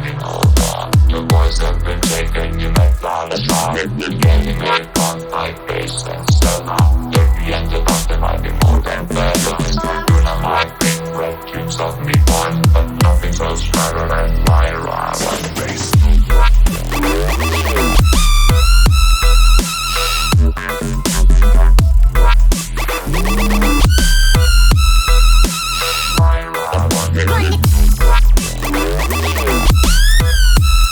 getting older. The boys have been taken, you make that a shot. Getting raped on my face and still not. At the end of the might be more than better. Luna might bring red dreams of me born, but nothing goes better than Lyra.